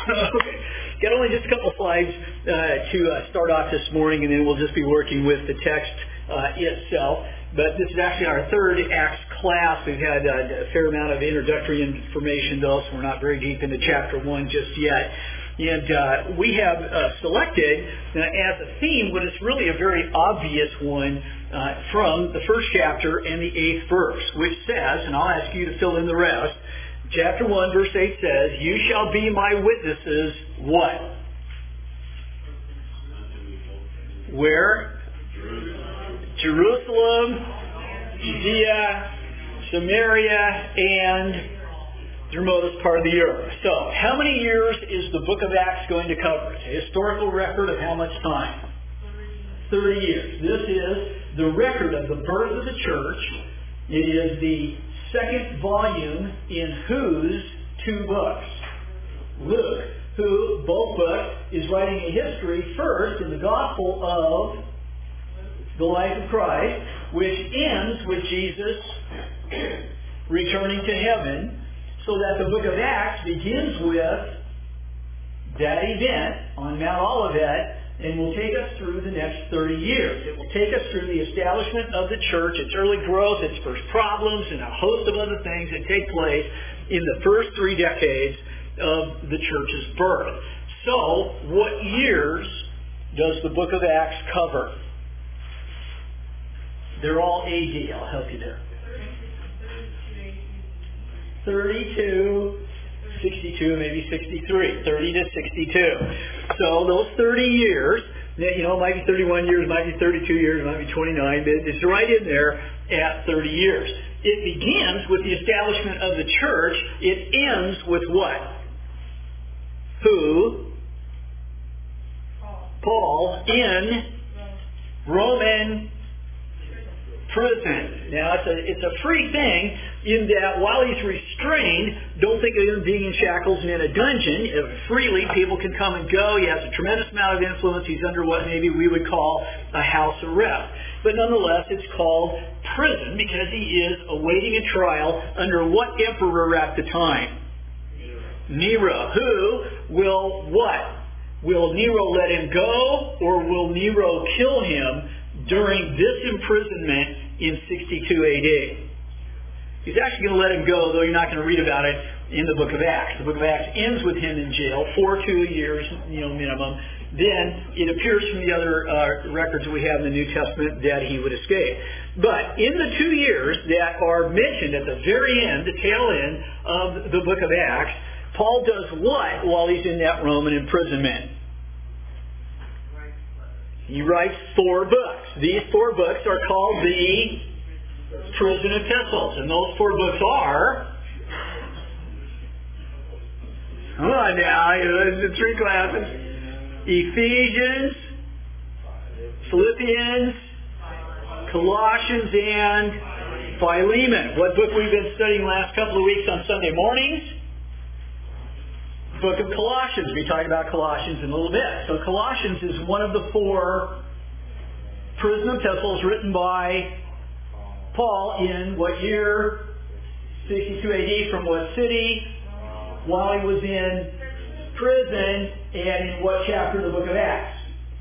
Okay. Got only just a couple slides to start off this morning, and then we'll just be working with the text itself. But this is actually our third Acts class. We've had a fair amount of introductory information, though, so we're not very deep into chapter 1 just yet. And we have selected as a theme what is really a very obvious one from the first chapter and the 8th verse, which says, and I'll ask you to fill in the rest, chapter 1, verse 8 says, "You shall be my witnesses," what? Where? Jerusalem, Judea, Samaria, and the remotest part of the earth. So, how many years is the book of Acts going to cover? It's a historical record of how much time? 30 years. This is the record of the birth of the church. It is the second volume in whose two books? Luke, who, both books, is writing a history first in the Gospel of the life of Christ, which ends with Jesus returning to heaven, so that the book of Acts begins with that event on Mount Olivet and will take us through the next 30 years. It will take us through the establishment of the church, its early growth, its first problems, and a host of other things that take place in the first 3 decades of the church's birth. So, what years does the book of Acts cover? They're all AD. I'll help you there. 32, 62, maybe 63. 30 to 62. So those 30 years, it might be 31 years, it might be 32 years, it might be 29, but it's right in there at 30 years. It begins with the establishment of the church. It ends with what? Who? Paul in Roman prison. Now, it's a free thing in that while he's restrained, don't think of him being in shackles and in a dungeon. Freely, people can come and go. He has a tremendous amount of influence. He's under what maybe we would call a house arrest. But nonetheless, it's called prison because he is awaiting a trial under what emperor at the time? Nero. Who will what? Will Nero let him go, or will Nero kill him during this imprisonment in 62 AD? He's actually going to let him go, though you're not going to read about it in the book of Acts. The book of Acts ends with him in jail for 2 years, minimum. Then it appears from the other records that we have in the New Testament that he would escape. But in the 2 years that are mentioned at the very end, the tail end of the book of Acts, Paul does what while he's in that Roman imprisonment? He writes 4 books. These 4 books are called the prison epistles. And those 4 books are... Come on now, the 3 classes. Ephesians, Philippians, Colossians, and Philemon. What book we've been studying the last couple of weeks on Sunday mornings? Book of Colossians. We talked about Colossians in a little bit. So Colossians is one of the 4 prison epistles written by Paul in what year? 62 AD. From what city? While he was in prison, and in what chapter of the book of Acts?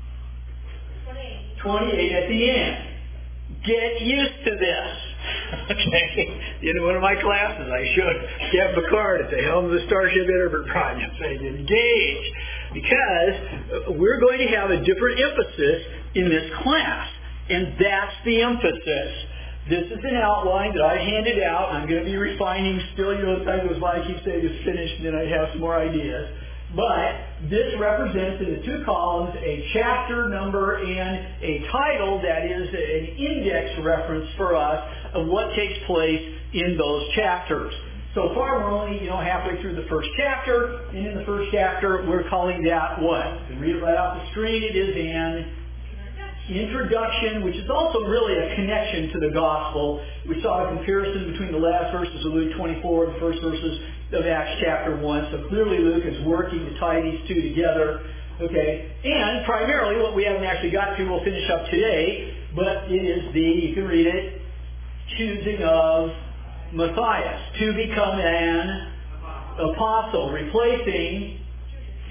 28 at the end. Get used to this. Okay. In one of my classes, I showed Captain Picard at the helm of the Starship Enterprise saying, engage. Because we're going to have a different emphasis in this class. And that's the emphasis. This is an outline that I handed out. I'm going to be refining still. As time goes by, I keep saying it's finished, and then I have some more ideas. But this represents in the 2 columns a chapter number and a title that is an index reference for us of what takes place in those chapters. So far, we're only halfway through the first chapter, and in the first chapter, we're calling that what? You can read it right off the screen. It is an introduction, which is also really a connection to the gospel. We saw a comparison between the last verses of Luke 24 and the first verses of Acts chapter 1. So clearly Luke is working to tie these 2 together. Okay? And primarily what we haven't actually got to, we'll finish up today, but it is you can read it, choosing of Matthias to become an apostle, replacing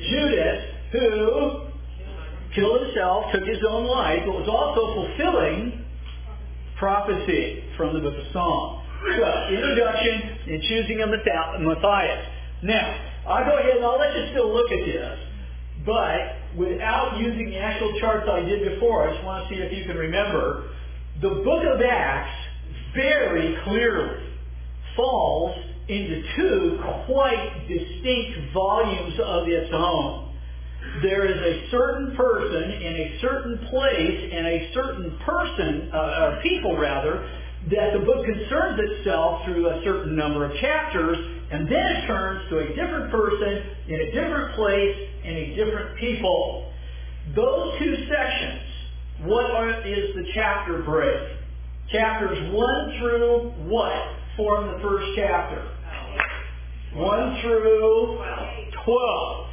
who killed himself, took his own life, but was also fulfilling prophecy from the book of Psalms. So, introduction and choosing a Matthias. Now, I'll go ahead and I'll let you still look at this, but without using the actual charts I did before, I just want to see if you can remember, the book of Acts very clearly falls into two quite distinct volumes of its own. There is a certain person in a certain place and a certain people that the book concerns itself through a certain number of chapters, and then it turns to a different person in a different place and a different people. Those two sections, is the chapter break? Chapters 1 through what form the first chapter? 1 through 12.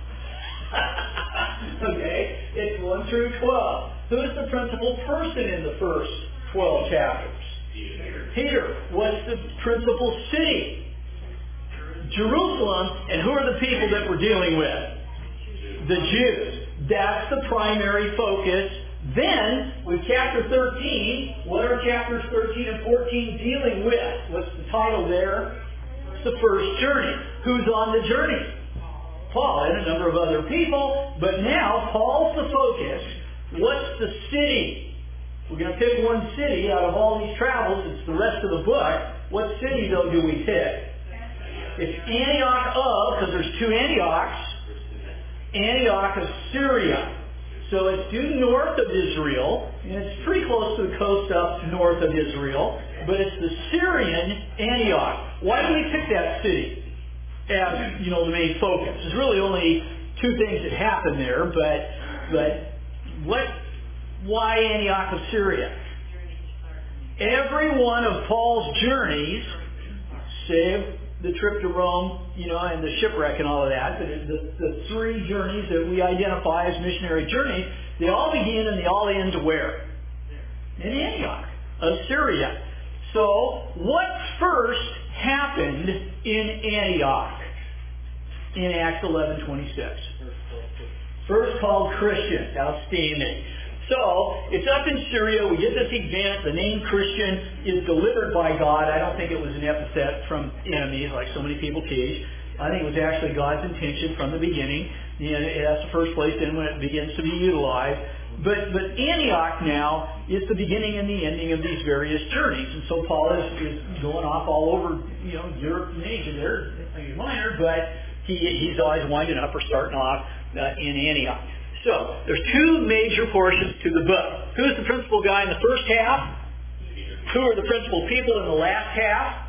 Okay, it's 1 through 12. Who is the principal person in the first 12 chapters? Peter. What's the principal city? Jerusalem. And who are the people that we're dealing with? The Jews. That's the primary focus. Then, with chapter 13, what are chapters 13 and 14 dealing with? What's the title there? It's the first journey. Who's on the journey? Paul and a number of other people. But now, Paul's the focus. What's the city? We're going to pick one city out of all these travels. It's the rest of the book. What city, though, do we pick? It's Antioch because there's two Antiochs. Antioch of Syria. So it's due north of Israel, and it's pretty close to the coast up north of Israel, but it's the Syrian Antioch. Why do we pick that city as, the main focus? There's really only two things that happen there, but why Antioch of Syria? Every one of Paul's journeys, save the trip to Rome, and the shipwreck and all of that, but the three journeys that we identify as missionary journeys, they all begin and they all end where? In Antioch of Syria. So, what first happened in Antioch in Acts 11:26? First called Christian. Outstanding. So, it's up in Syria. We get this event. The name Christian is delivered by God. I don't think it was an epithet from enemies like so many people teach. I think it was actually God's intention from the beginning. That's the first place then when it begins to be utilized. But Antioch now is the beginning and the ending of these various journeys. And so Paul is going off all over, Europe and Asia there, Minor, but he's always winding up or starting off in Antioch. So, there's two major portions to the book. Who's the principal guy in the first half? Who are the principal people in the last half?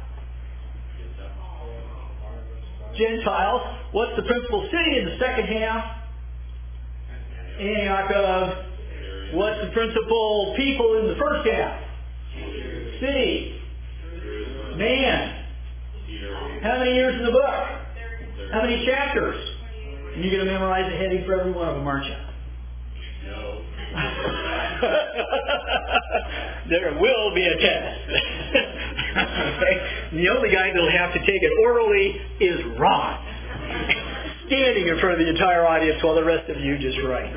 Gentiles. What's the principal city in the second half? Antioch of. What's the principal people in the first half? City. Man. How many years in the book? How many chapters? And you're going to memorize the heading for every one of them, aren't you? No. There will be a test. Okay? The only guy that will have to take it orally is Ron. Standing in front of the entire audience while the rest of you just write.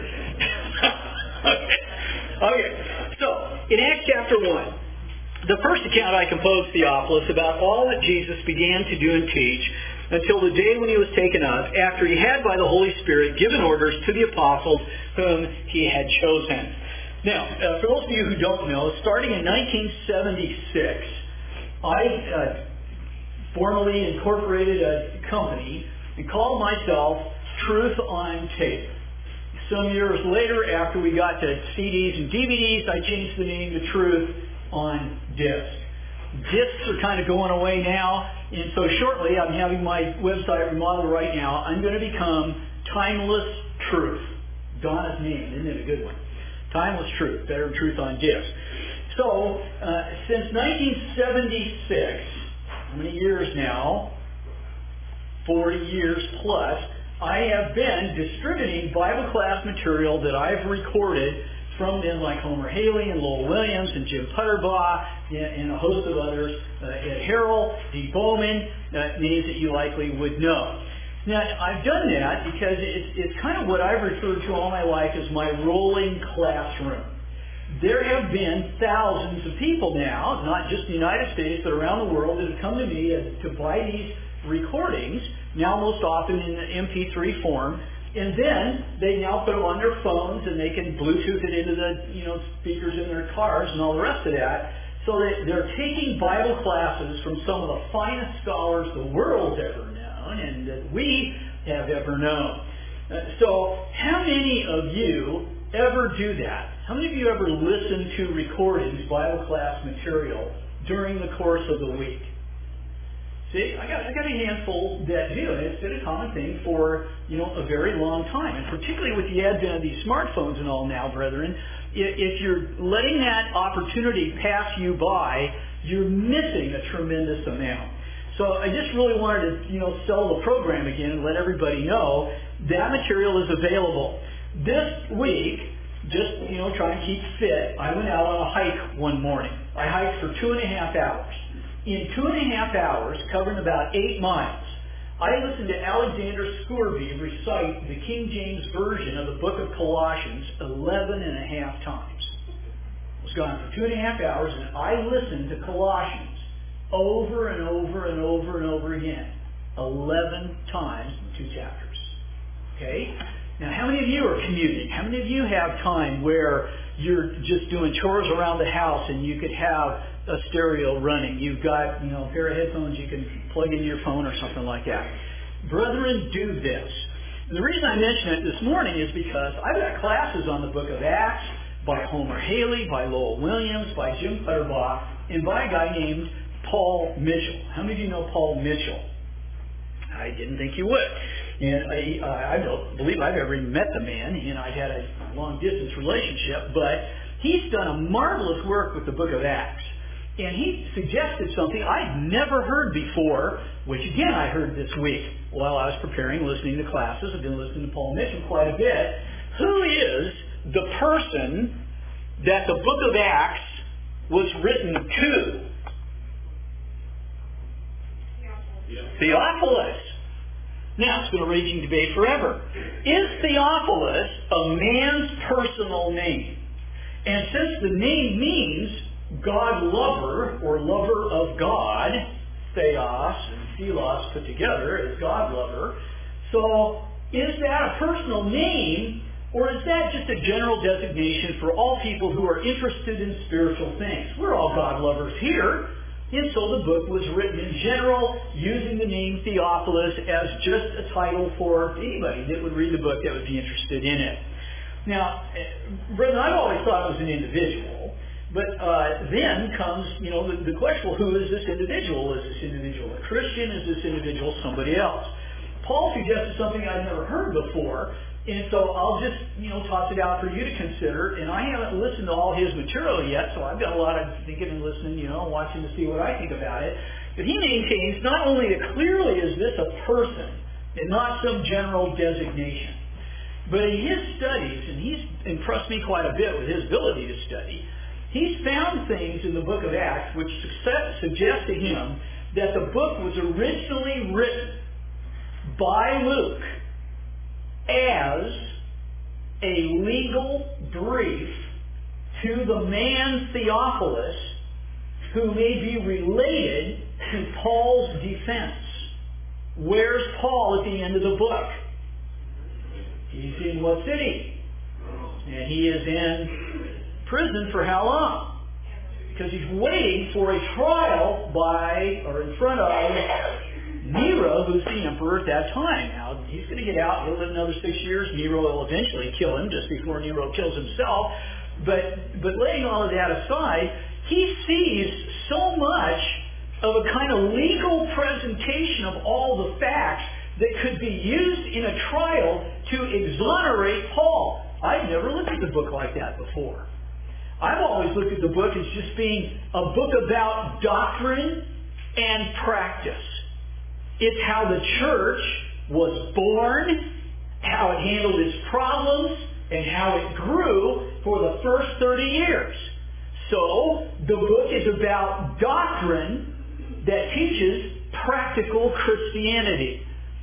Okay. So, in Acts chapter 1, the first account I composed, Theophilus, about all that Jesus began to do and teach until the day when he was taken up, after he had by the Holy Spirit given orders to the apostles whom he had chosen. Now, for those of you who don't know, starting in 1976, I formally incorporated a company and called myself Truth on Tape. Some years later, after we got to CDs and DVDs, I changed the name to Truth on Disc. Discs are kind of going away now, and so shortly, I'm having my website remodeled right now. I'm going to become Timeless Truth. Donna's name, isn't it a good one? Timeless Truth, better than Truth on Disc. So, since 1976, how many years now? 40 years plus, I have been distributing Bible class material that I've recorded from men like Homer Haley and Lowell Williams and Jim Putterbaugh and a host of others, Ed Harrell, Dee Bowman, names that you likely would know. Now, I've done that because it's kind of what I've referred to all my life as my rolling classroom. There have been thousands of people now, not just the United States, but around the world, that have come to me to buy these recordings, now most often in the MP3 form, and then they now put them on their phones and they can Bluetooth it into the speakers in their cars and all the rest of that. So they're taking Bible classes from some of the finest scholars the world's ever known and that we have ever known. So how many of you ever do that? How many of you ever listen to recordings, Bible class material, during the course of the week? See, I got a handful that do, and it's been a common thing for, a very long time. And particularly with the advent of these smartphones and all now, brethren, if you're letting that opportunity pass you by, you're missing a tremendous amount. So I just really wanted to, sell the program again and let everybody know that material is available. This week, just, try and keep fit, I went out on a hike one morning. I hiked for 2.5 hours. In 2.5 hours, covering about 8 miles, I listened to Alexander Scourby recite the King James Version of the book of Colossians 11.5 times. I was gone for 2.5 hours, and I listened to Colossians over and over and over and over again, 11 times in 2 chapters. Okay? Now, how many of you are commuting? How many of you have time where you're just doing chores around the house and you could have a stereo running? You've got, a pair of headphones you can plug into your phone or something like that. Brethren, do this. And the reason I mention it this morning is because I've got classes on the book of Acts by Homer Haley, by Lowell Williams, by Jim Clutterbuck, and by a guy named Paul Mitchell. How many of you know Paul Mitchell? I didn't think you would. And I don't believe I've ever even met the man. I've had a long-distance relationship, but he's done a marvelous work with the book of Acts. And he suggested something I'd never heard before, which again I heard this week while I was preparing, listening to classes. I've been listening to Paul Mitchell quite a bit. Who is the person that the book of Acts was written to? Theophilus. Now, it's been a raging debate forever. Is Theophilus a man's personal name? And since the name means God lover, or lover of God, theos and philos put together is God lover, so is that a personal name, or is that just a general designation for all people who are interested in spiritual things? We're all God lovers here. And so the book was written in general, using the name Theophilus as just a title for anybody that would read the book that would be interested in it. Now, Brethren, I've always thought it was an individual, but then comes, the question, well, who is this individual? Is this individual a Christian? Is this individual somebody else? Paul suggested something I'd never heard before, and so I'll just, toss it out for you to consider. And I haven't listened to all his material yet, so I've got a lot of thinking and listening, watching to see what I think about it. But he maintains not only that clearly is this a person and not some general designation, but in his studies, and he's impressed me quite a bit with his ability to study, he's found things in the book of Acts which suggest to him that the book was originally written by Luke as a legal brief to the man Theophilus, who may be related to Paul's defense. Where's Paul at the end of the book? He's in what city? And he is in prison for how long? Because he's waiting for a trial in front of Nero, who's the emperor at that time. Now, he's going to get out. He'll live another 6 years. Nero will eventually kill him just before Nero kills himself. But laying all of that aside, he sees so much of a kind of legal presentation of all the facts that could be used in a trial to exonerate Paul. I've never looked at the book like that before. I've always looked at the book as just being a book about doctrine and practice. It's how the church was born, how it handled its problems, and how it grew for the first 30 years. So, the book is about doctrine that teaches practical Christianity.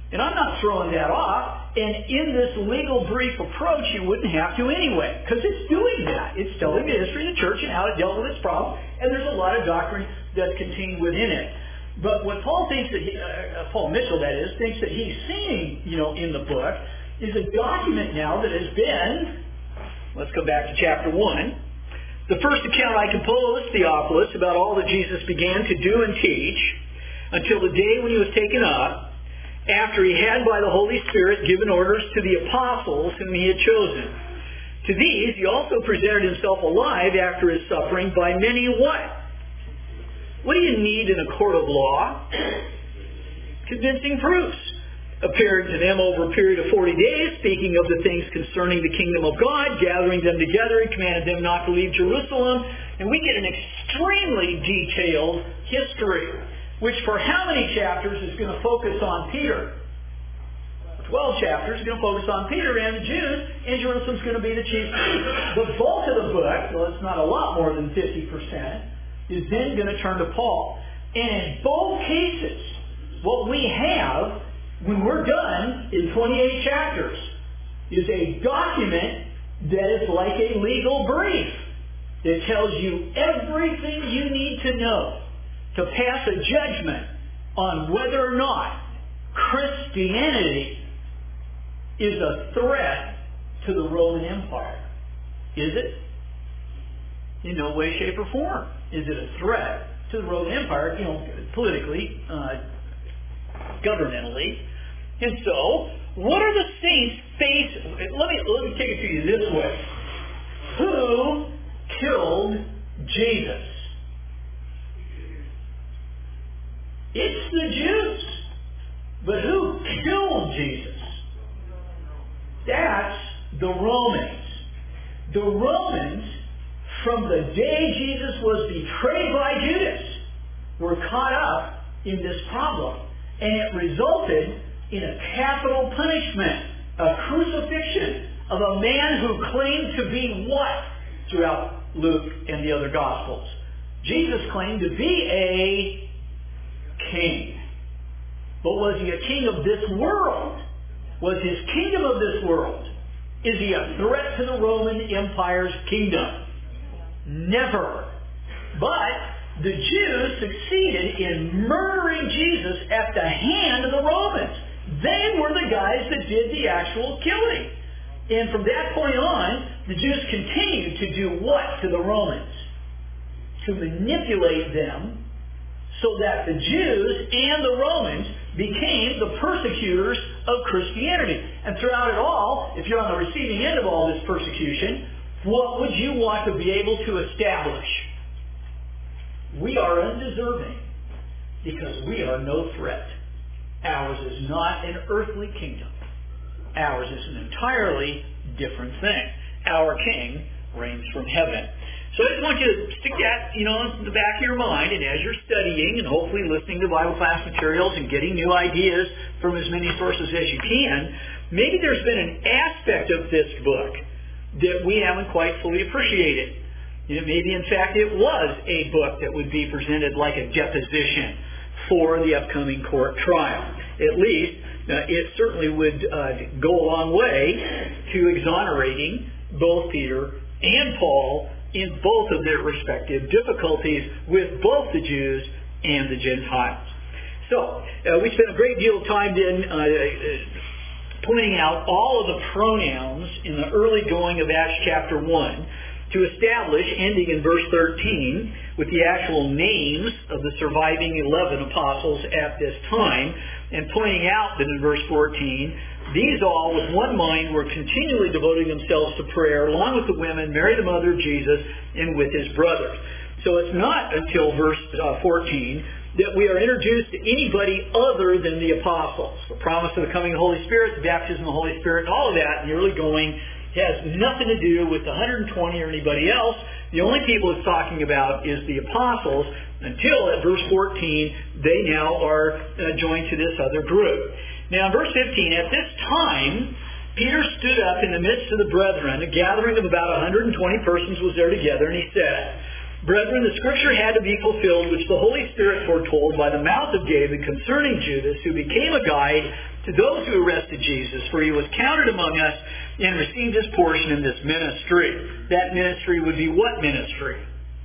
And I'm not throwing that off. And in this legal brief approach, you wouldn't have to anyway, because it's doing that. It's telling the history of the church and how it dealt with its problem, and there's a lot of doctrine that's contained within it. But what Paul thinks that Paul Mitchell, that is, thinks that he's seeing, in the book, is a document now that has been, let's go back to chapter 1. The first account I composed, Theophilus, about all that Jesus began to do and teach until the day when he was taken up, after he had by the Holy Spirit given orders to the apostles whom he had chosen. To these he also presented himself alive after his suffering by many what? What do you need in a court of law? Convincing proofs. Appearing to them over a period of 40 days, speaking of the things concerning the kingdom of God, gathering them together, and commanded them not to leave Jerusalem. And we get an extremely detailed history, which for how many chapters is going to focus on Peter? 12 chapters is going to focus on Peter and the Jews, and Jerusalem's going to be the chief. The bulk of the book, well, it's not a lot more than 50%, is then going to turn to Paul. And in both cases, what we have when we're done in 28 chapters is a document that is like a legal brief that tells you everything you need to know to pass a judgment on whether or not Christianity is a threat to the Roman Empire. Is it? In no way, shape, or form. Is it a threat to the Roman Empire, politically, governmentally? And so, what are the saints face? Let me take it to you this way. Who killed Jesus? It's the Jews. But who killed Jesus? That's the Romans. The Romans, from the day Jesus was betrayed by Judas, were caught up in this problem. And it resulted in a capital punishment, a crucifixion of a man who claimed to be what? Throughout Luke and the other Gospels. Jesus claimed to be a king. But was he a king of this world? Was his kingdom of this world? Is he a threat to the Roman Empire's kingdom? Never. But the Jews succeeded in murdering Jesus at the hand of the Romans. They were the guys that did the actual killing. And from that point on, the Jews continued to do what to the Romans? To manipulate them so that the Jews and the Romans became the persecutors of Christianity. And throughout it all, if you're on the receiving end of all this persecution, what would you want to be able to establish? We are undeserving because we are no threat. Ours is not an earthly kingdom. Ours is an entirely different thing. Our King reigns from heaven. So I just want you to stick that, in the back of your mind, and as you're studying and hopefully listening to Bible class materials and getting new ideas from as many sources as you can, maybe there's been an aspect of this book that we haven't quite fully appreciated. Maybe, in fact, it was a book that would be presented like a deposition for the upcoming court trial. At least, it certainly would go a long way to exonerating both Peter and Paul in both of their respective difficulties with both the Jews and the Gentiles. So, we spent a great deal of time then pointing out all of the pronouns in the early going of Acts chapter 1 to establish, ending in verse 13, with the actual names of the surviving 11 apostles at this time, and pointing out that in verse 14, these all, with one mind, were continually devoting themselves to prayer, along with the women, Mary the mother of Jesus, and with his brothers. So it's not until verse 14 that we are introduced to anybody other than the apostles. The promise of the coming of the Holy Spirit, the baptism of the Holy Spirit, and all of that in the early going has nothing to do with the 120 or anybody else. The only people it's talking about is the apostles, until at verse 14 they now are joined to this other group. Now in verse 15, at this time Peter stood up in the midst of the brethren. A gathering of about 120 persons was there together, and he said, Brethren, the scripture had to be fulfilled, which the Holy Spirit foretold by the mouth of David concerning Judas, who became a guide to those who arrested Jesus, for he was counted among us and received his portion in this ministry. That ministry would be what ministry?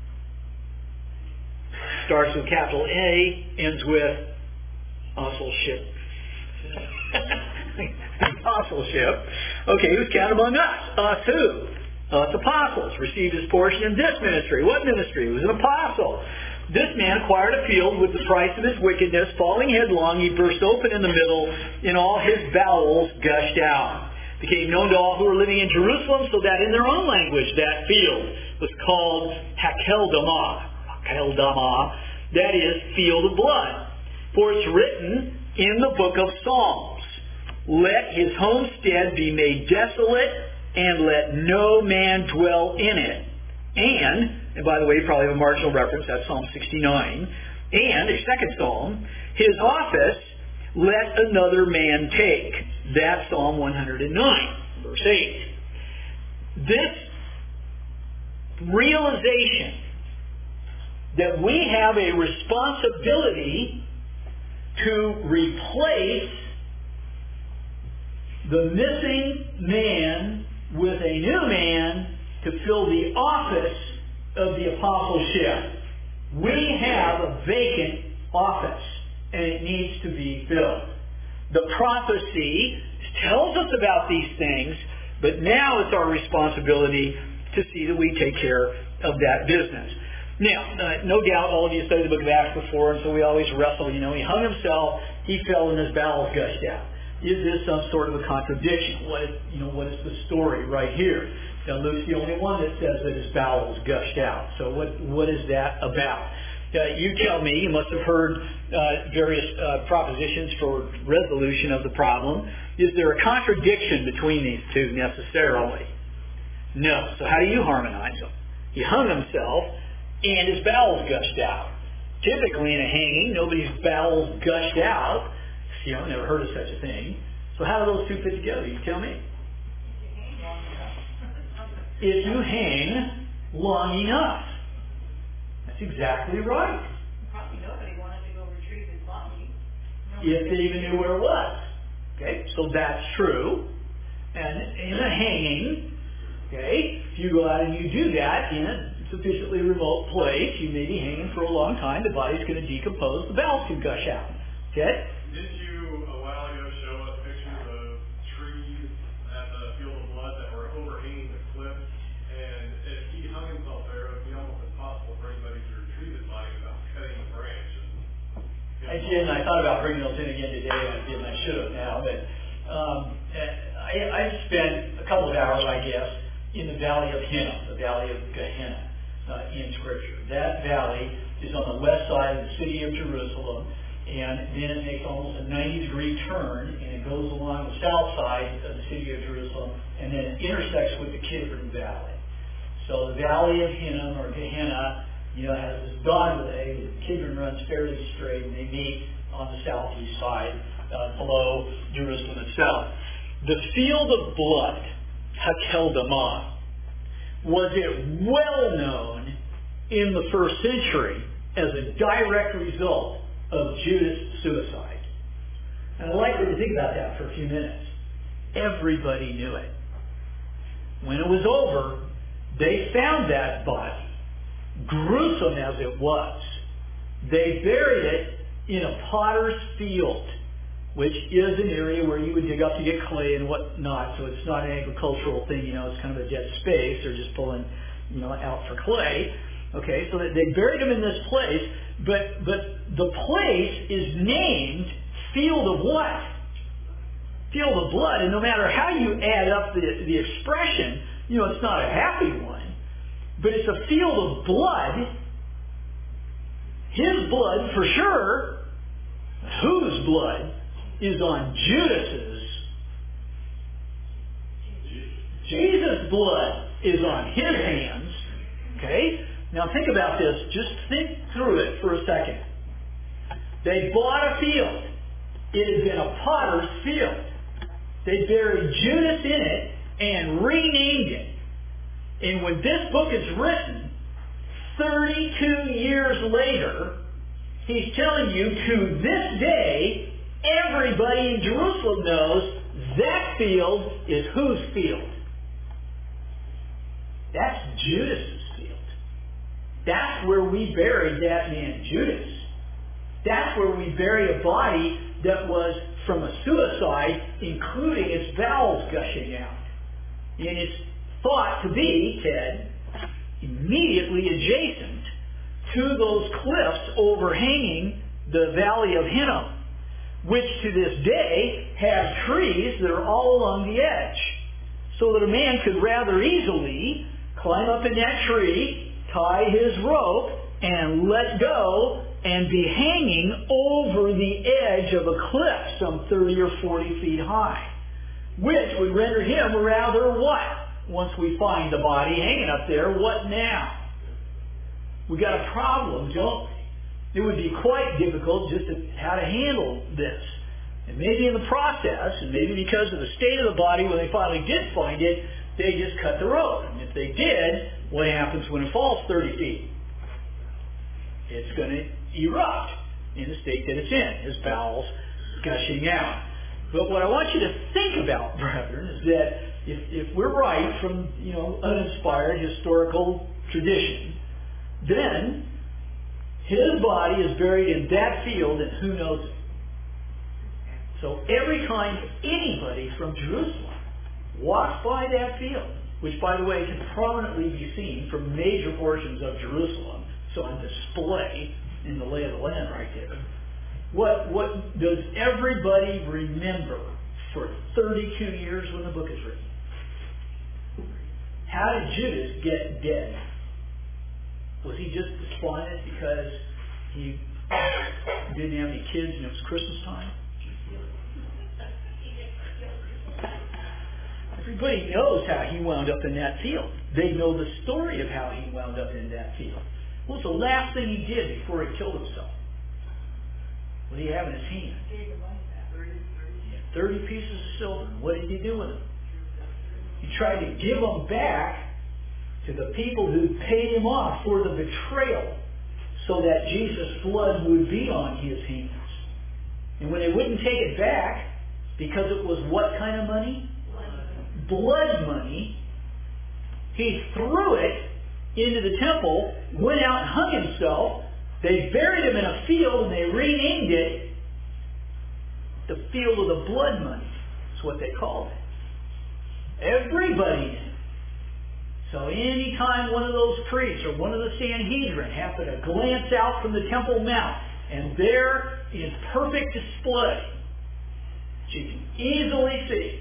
Starts with capital A, ends with apostleship. Apostleship. Okay, he was counted among us. Us who? Us apostles. Received his portion in this ministry. What ministry? He was an apostle. This man acquired a field with the price of his wickedness. Falling headlong, he burst open in the middle, and all his bowels gushed out. Became known to all who were living in Jerusalem, so that in their own language that field was called Hakeldama, that is, field of blood. For it's written in the book of Psalms, let his homestead be made desolate, and let no man dwell in it. And by the way, you probably have a marginal reference, that's Psalm 69. And, a second psalm, his office let another man take. That's Psalm 109, verse 8. This realization that we have a responsibility to replace the missing man with a new man to fill the office of the apostleship. We have a vacant office, and it needs to be filled. The prophecy tells us about these things, but now it's our responsibility to see that we take care of that business. Now, no doubt all of you studied the book of Acts before, and so we always wrestle. He hung himself, he fell, and his bowels gushed out. Is this some sort of a contradiction? What is the story right here? Now, Luke's the only one that says that his bowels gushed out. So what is that about? You tell me. You must have heard various propositions for resolution of the problem. Is there a contradiction between these two necessarily? No. So how do you harmonize them? He hung himself, and his bowels gushed out. Typically in a hanging, nobody's bowels gushed out. Never heard of such a thing. So how do those two fit together? You tell me. If you hang long enough. That's exactly right. Probably nobody wanted to go retrieve his body. If they even knew where it was. Okay, so that's true. And in a hanging, okay, if you go out and you do that in a sufficiently remote place, you may be hanging for a long time, the body's going to decompose, the bowels can gush out. Okay? Didn't you a while ago show us pictures of trees at the Field of Blood that were overhanging the cliff? And if he hung himself there, it would be almost impossible for anybody to retrieve his body without cutting the branch. I did, and I thought about bringing those in again today, and I should have now. But I spent a couple of hours, I guess, in the Valley of Hinnom, the Valley of Gehenna in Scripture. That valley is on the west side of the city of Jerusalem. And then it makes almost a 90-degree turn, and it goes along the south side of the city of Jerusalem, and then it intersects with the Kidron Valley. So the Valley of Hinnom, or Gehenna, has this dog leg. Kidron runs fairly straight, and they meet on the southeast side below Jerusalem itself. The field of blood, Hakeldama, was it well known in the first century as a direct result of Judas' suicide. And I'd like you to think about that for a few minutes. Everybody knew it. When it was over, they found that body, gruesome as it was. They buried it in a potter's field, which is an area where you would dig up to get clay and whatnot, so it's not an agricultural thing, it's kind of a dead space. They're just pulling, out for clay. Okay, so they buried him in this place, but the place is named Field of what? Field of Blood. And no matter how you add up the expression, it's not a happy one, but it's a field of blood. His blood, for sure. Whose blood is on Judas's? Jesus' blood is on his hands. Okay? Now think about this. Just think through it for a second. They bought a field. It had been a potter's field. They buried Judas in it and renamed it. And when this book is written, 32 years later, he's telling you to this day, everybody in Jerusalem knows that field is whose field? That's Judas's field. That's where we buried that man Judas. That's where we buried a body that was from a suicide, including its bowels gushing out. And it's thought to be, Ted, immediately adjacent to those cliffs overhanging the Valley of Hinnom, which to this day have trees that are all along the edge, so that a man could rather easily climb up in that tree, tie his rope, and let go, and be hanging over the edge of a cliff some 30 or 40 feet high, which would render him rather what? Once we find the body hanging up there, what now? We got a problem, don't we? It would be quite difficult just how to handle this. And maybe in the process, and maybe because of the state of the body when they finally did find it, they just cut the rope. And if they did, what happens when it falls 30 feet? It's going to erupt in the state that it's in, his bowels gushing out. But what I want you to think about, brethren, is that if we're right from uninspired historical tradition, then his body is buried in that field, and who knows it? So every time anybody from Jerusalem walks by that field, which, by the way, can prominently be seen from major portions of Jerusalem, so on display in the lay of the land right there, what does everybody remember for 32 years when the book is written? How did Judas get dead? Was he just despondent because he didn't have any kids and it was Christmas time? Everybody knows how he wound up in that field. They know the story of how he wound up in that field. What was the last thing he did before he killed himself? What did he have in his hand? 30 pieces of silver. What did he do with them? He tried to give them back to the people who paid him off for the betrayal so that Jesus' blood would be on his hands. And when they wouldn't take it back, because it was what kind of money? Blood money. He threw it into the temple, went out and hung himself. They buried him in a field and they renamed it the field of the blood money. That's what they called it. Everybody knew. So any time one of those priests or one of the Sanhedrin happened to glance out from the Temple Mount, and there in perfect display, which you can easily see,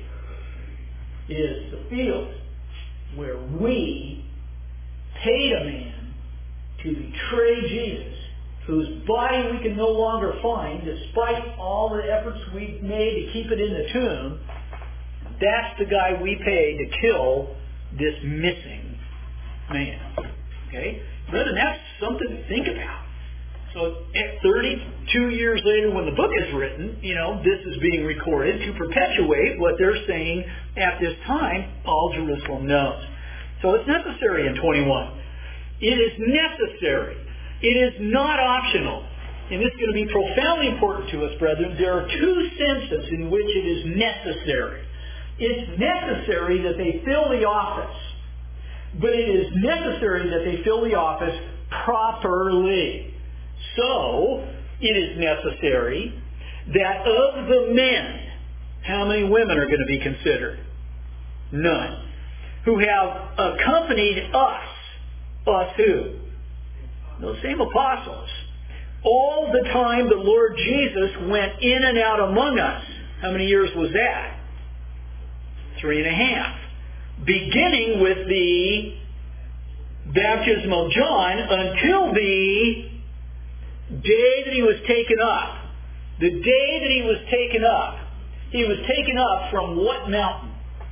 is the field where we paid a man to betray Jesus, whose body we can no longer find despite all the efforts we've made to keep it in the tomb. That's the guy we paid to kill this missing man. Okay? Brethren, that's something to think about. So 32 years later when the book is written, this is being recorded to perpetuate what they're saying at this time all Jerusalem knows. So it's necessary in 21. It is necessary. It is not optional. And this is going to be profoundly important to us, brethren. There are two senses in which it is necessary. It's necessary that they fill the office. But it is necessary that they fill the office properly. So, it is necessary that of the men, how many women are going to be considered? None. Who have accompanied us. Us who? Those same apostles. All the time the Lord Jesus went in and out among us. How many years was that? 3.5. Beginning with the baptism of John until the day that he was taken up. The day that he was taken up. He was taken up from what mountain?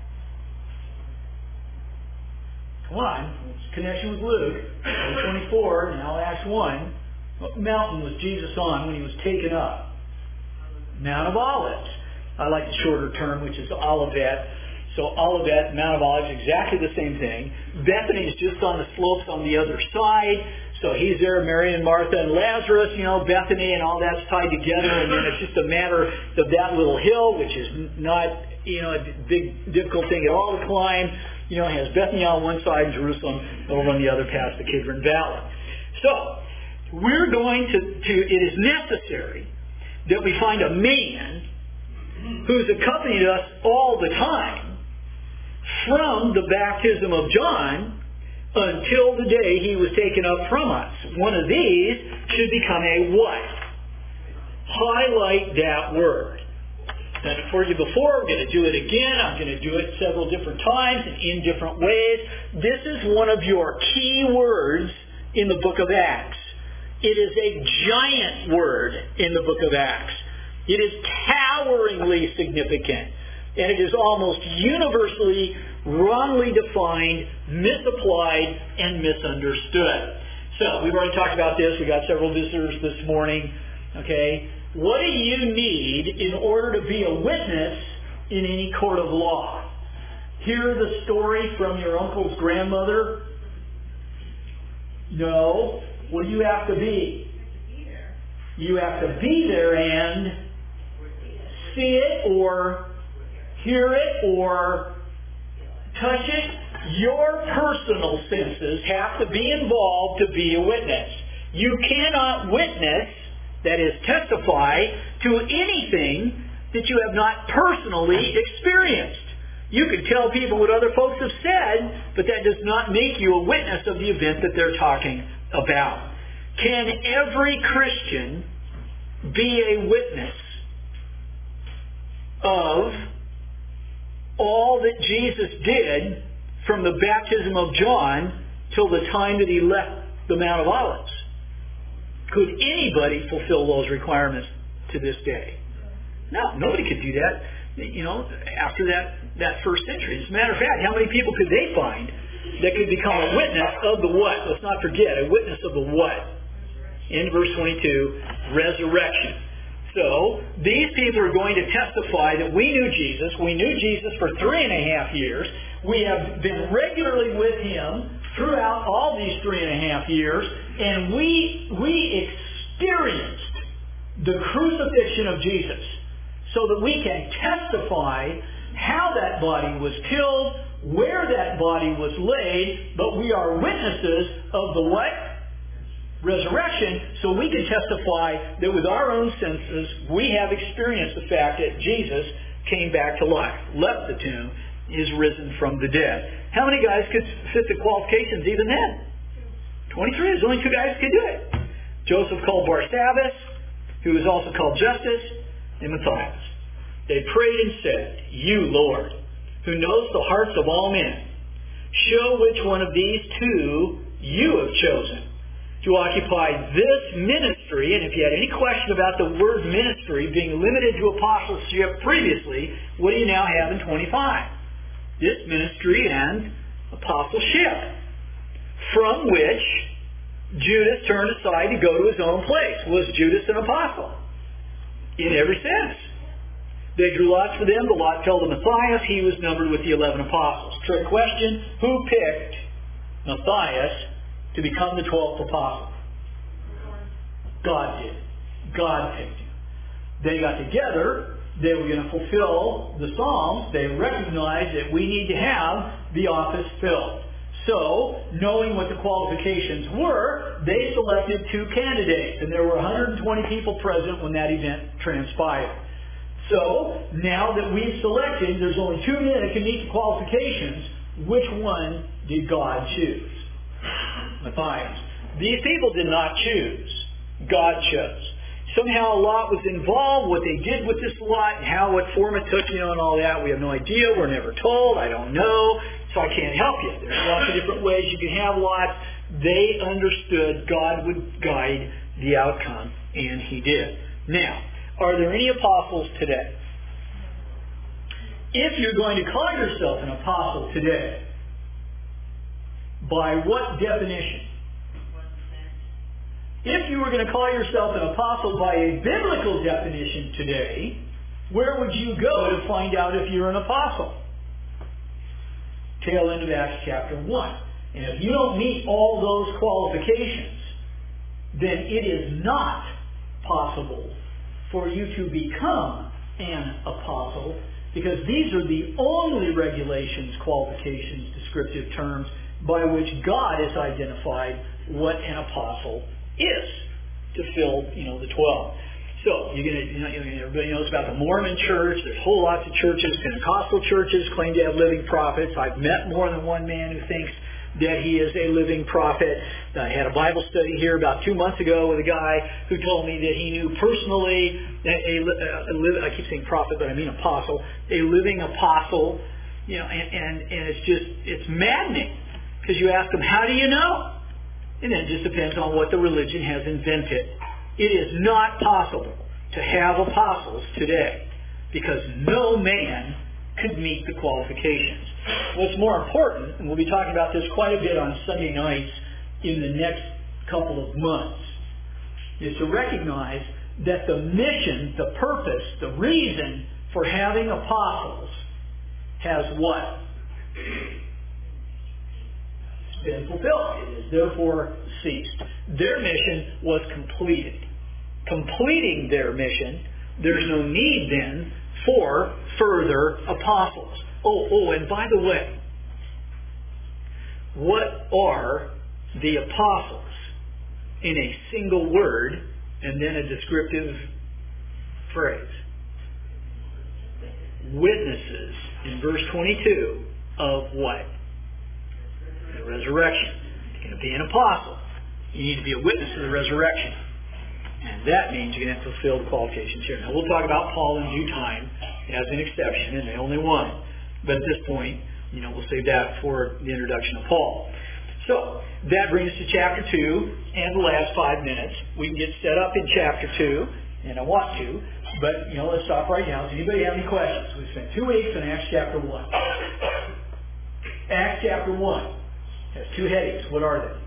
Come on. It's connection with Luke. 24, now Acts 1. What mountain was Jesus on when he was taken up? Mount of Olives. I like the shorter term, which is Olivet. So Olivet, Mount of Olives, exactly the same thing. Bethany is just on the slopes on the other side. So he's there, Mary and Martha and Lazarus, Bethany, and all that's tied together, and then it's just a matter of that little hill, which is not, a big, difficult thing at all to climb. Has Bethany on one side and Jerusalem over on the other past the Kidron Valley. So, we're going to it is necessary that we find a man who's accompanied us all the time from the baptism of John until the day he was taken up from us. One of these should become a what? Highlight that word. Now, for you before, we're going to do it again. I'm going to do it several different times and in different ways. This is one of your key words in the book of Acts. It is a giant word in the book of Acts. It is toweringly significant. And it is almost universally wrongly defined, misapplied, and misunderstood. So, we've already talked about this. We got several visitors this morning. Okay? What do you need in order to be a witness in any court of law? Hear the story from your uncle's grandmother? No. What do you have to be? You have to be there and see it or hear it or touch it. Your personal senses have to be involved to be a witness. You cannot witness, that is, testify to anything that you have not personally experienced. You can tell people what other folks have said, but that does not make you a witness of the event that they're talking about. Can every Christian be a witness of all that Jesus did from the baptism of John till the time that he left the Mount of Olives? Could anybody fulfill those requirements to this day? No, nobody could do that, after that first century. As a matter of fact, how many people could they find that could become a witness of the what? Let's not forget, a witness of the what? In verse 22, resurrection. So, these people are going to testify that we knew Jesus. We knew Jesus for 3.5 years. We have been regularly with him throughout all these 3.5 years, and we experienced the crucifixion of Jesus so that we can testify how that body was killed, where that body was laid, but we are witnesses of the what? Resurrection, so we can testify that with our own senses we have experienced the fact that Jesus came back to life, left the tomb, is risen from the dead. How many guys could fit the qualifications even then? 23. There's only 2 guys who could do it. Joseph called Barsabbas, who was also called Justus, and Matthias. They prayed and said, "You, Lord, who knows the hearts of all men, show which one of these 2 you have chosen to occupy this ministry." And if you had any question about the word ministry being limited to apostleship previously, what do you now have in 25? This ministry and apostleship, from which Judas turned aside to go to his own place. Was Judas an apostle? In every sense. They drew lots for them. The lot fell to Matthias. He was numbered with the 11 apostles. Trick question, who picked Matthias to become the 12th apostle? God did. God picked him. They got together. They were going to fulfill the Psalms. They recognized that we need to have the office filled. So, knowing what the qualifications were, they selected 2 candidates. And there were 120 people present when that event transpired. So, now that we've selected, there's only 2 men that can meet the qualifications. Which one did God choose? Matthias. These people did not choose. God chose. Somehow Lot was involved, what they did with this lot, and what form it took, and all that. We have no idea. We're never told. I don't know. So I can't help you. There's lots of different ways you can have lots. They understood God would guide the outcome, and he did. Now, are there any apostles today? If you're going to call yourself an apostle today, by what definition? If you were going to call yourself an apostle by a biblical definition today, where would you go to find out if you're an apostle? Tail end of Acts chapter 1. And if you don't meet all those qualifications, then it is not possible for you to become an apostle, because these are the only regulations, qualifications, descriptive terms by which God has identified what an apostle is to fill, the 12. So everybody knows about the Mormon Church. There's whole lots of churches. Pentecostal churches claim to have living prophets. I've met more than one man who thinks that he is a living prophet. I had a Bible study here about 2 months ago with a guy who told me that he knew personally I keep saying prophet, but I mean apostle, a living apostle. And it's maddening, because you ask them, how do you know? And it just depends on what the religion has invented. It is not possible to have apostles today, because no man could meet the qualifications. What's more important, and we'll be talking about this quite a bit on Sunday nights in the next couple of months, is to recognize that the mission, the purpose, the reason for having apostles has what? It's been fulfilled. It is therefore ceased. Their mission was completed. Completing their mission, there's no need then for further apostles. And by the way, what are the apostles in a single word and then a descriptive phrase? Witnesses, in verse 22, of what? The resurrection. You're going to be an apostle. You need to be a witness of the resurrection. And that means you're going to have to fulfill the qualifications here. Now, we'll talk about Paul in due time as an exception, and the only one. But at this point, we'll save that for the introduction of Paul. So, that brings us to chapter 2 and the last 5 minutes. We can get set up in chapter 2, and I want to, but, let's stop right now. Does anybody have any questions? We spent 2 weeks in Acts chapter 1. Acts chapter 1 has 2 headings. What are they?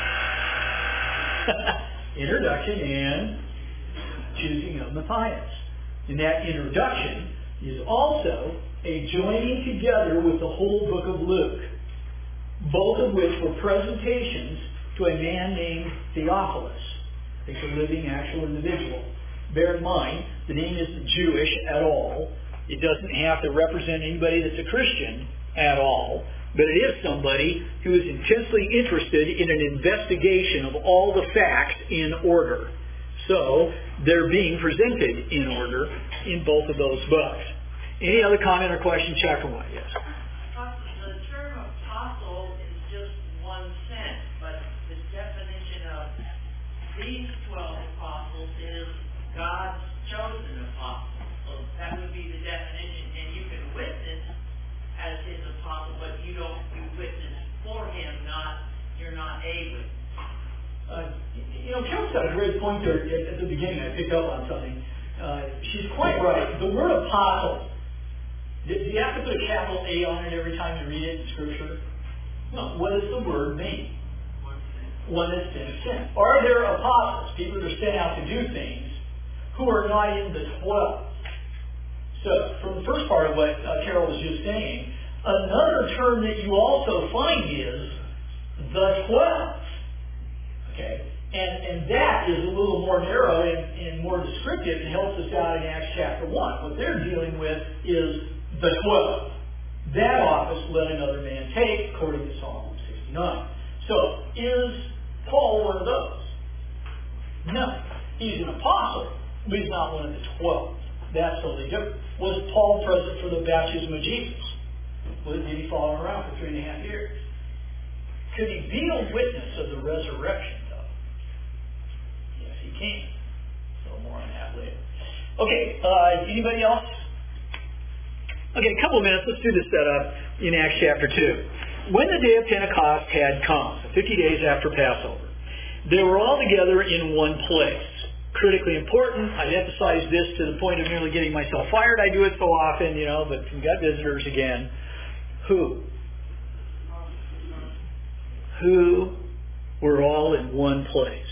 Introduction and choosing of Matthias. And that introduction is also a joining together with the whole book of Luke, both of which were presentations to a man named Theophilus. It's a living, actual individual. Bear in mind, the name isn't Jewish at all. It doesn't have to represent anybody that's a Christian at all. But it is somebody who is intensely interested in an investigation of all the facts in order. So, they're being presented in order in both of those books. Any other comment or question? Chapter 1, yes. The term apostle is just one sense, but the definition of these 12 apostles is God's chosen apostles. So that would be the definition. And you can witness as his apostle, but you witness for him, you're not a witness. Kelly's got a great point there at the beginning. I picked up on something. She's quite right. The word apostle, do you have to put a capital A on it every time you read it in Scripture? No. What does the word mean? One that's been sent. Are there apostles, people that are sent out to do things, who are not in the 12? So, from the first part of what Carol was just saying, another term that you also find is the 12. Okay? And that is a little more narrow and more descriptive and helps us out in Acts chapter 1. What they're dealing with is the 12. That office let another man take, according to Psalm 69. So, is Paul one of those? No. He's an apostle, but he's not one of the 12. That's totally different. Was Paul present for the baptism of Jesus? Did he follow him around for 3.5 years? Could he be a witness of the resurrection, though? Yes, he can. So more on that later. Okay, anybody else? Okay, a couple of minutes. Let's do the setup in Acts chapter 2. When the day of Pentecost had come, 50 days after Passover, they were all together in one place. Critically important. I'd emphasize this to the point of nearly getting myself fired. I do it so often, but we've got visitors again. Who were all in one place?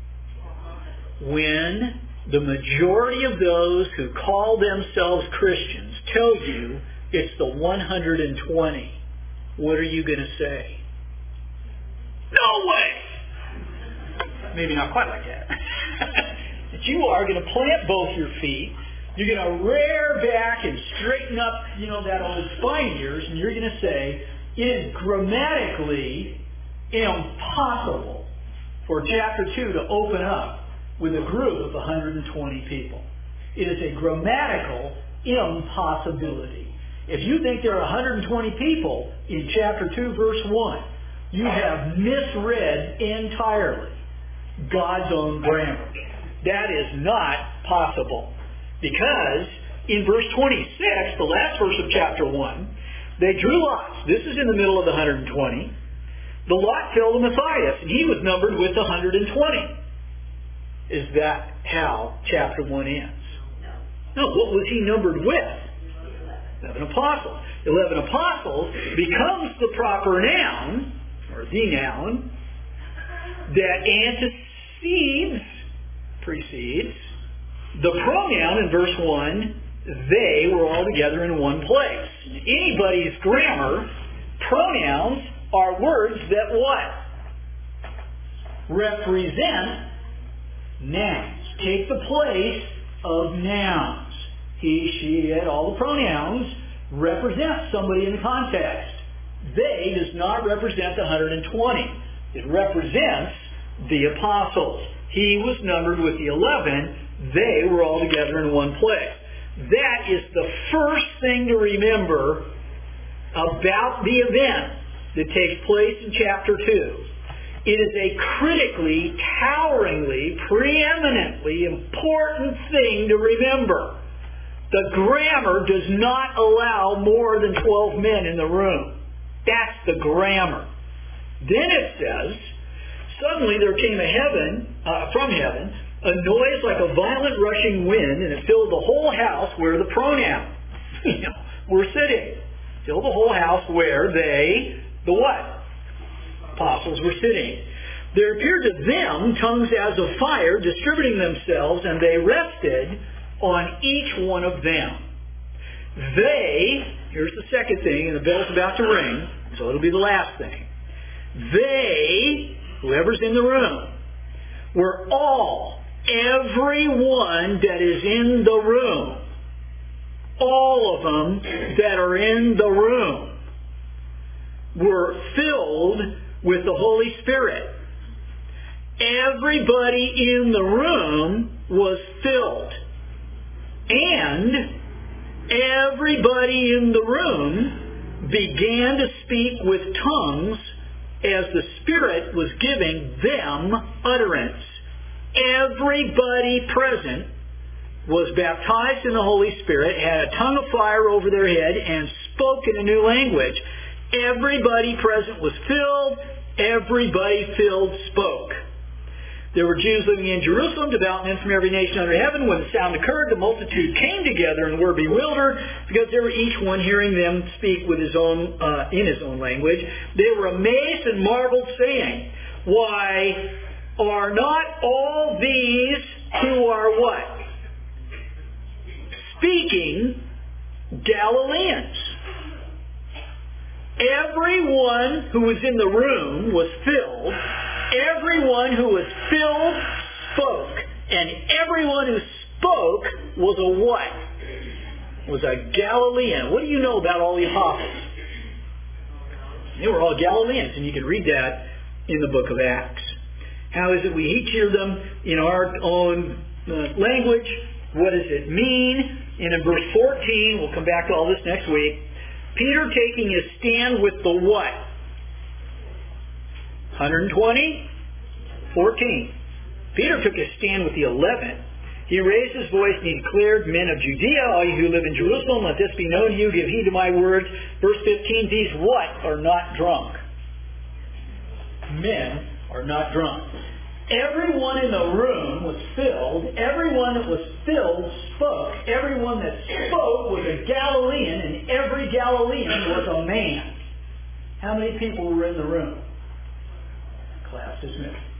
When the majority of those who call themselves Christians tell you it's the 120, what are you going to say? No way! maybe not quite like that. That you are going to plant both your feet. You're going to rear back and straighten up, that old spine of yours, and you're going to say, it is grammatically impossible for chapter 2 to open up with a group of 120 people. It is a grammatical impossibility. If you think there are 120 people in chapter 2, verse 1, you have misread entirely God's own grammar. That is not possible. Because in verse 26, the last verse of chapter 1, they drew lots. This is in the middle of the 120. The lot fell to Matthias, and he was numbered with the 120. Is that how chapter 1 ends? No. What was he numbered with? 11 apostles. 11 apostles becomes the proper noun, or the noun, that precedes the pronoun in verse 1, they were all together in one place. In anybody's grammar, pronouns are words that what? Represent nouns. Take the place of nouns. He, she, it, all the pronouns represent somebody in the context. They does not represent the 120. It represents the apostles. He was numbered with the 11. They were all together in one place. That is the first thing to remember about the event that takes place in chapter 2. It is a critically, toweringly, preeminently important thing to remember. The grammar does not allow more than 12 men in the room. That's the grammar. Then it says, suddenly there came from heaven a noise like a violent rushing wind, and it filled the whole house where the pronoun were sitting. Filled the whole house where they, the what? Apostles were sitting. There appeared to them tongues as of fire distributing themselves, and they rested on each one of them. They, here's the second thing, and the bell's about to ring, so it'll be the last thing. They, whoever's in the room, were all, everyone that is in the room, all of them that are in the room, were filled with the Holy Spirit. Everybody in the room was filled. And everybody in the room began to speak with tongues as the Spirit was giving them utterance. Everybody present was baptized in the Holy Spirit, had a tongue of fire over their head, and spoke in a new language. Everybody present was filled. Everybody filled spoke. There were Jews living in Jerusalem, devout men from every nation under heaven. When the sound occurred, the multitude came together and were bewildered, because they were each one hearing them speak with his own in his own language. They were amazed and marveled, saying, "Why are not all these who are what? Speaking Galileans?" Everyone who was in the room was filled. Everyone who was filled spoke. And everyone who spoke was a what? Was a Galilean. What do you know about all the apostles? They were all Galileans, and you can read that in the book of Acts. How is it we each hear them in our own language? What does it mean? And in verse 14, we'll come back to all this next week, Peter taking his stand with the what? 120? 14. Peter took his stand with the 11. He raised his voice and he declared, "Men of Judea, all you who live in Jerusalem, let this be known to you. Give heed to my words." Verse 15, these what are not drunk? Men are not drunk. Everyone in the room was filled. Everyone that was filled spoke. Everyone that spoke was a Galilean, and every Galilean was a man. How many people were in the room? Class dismissed.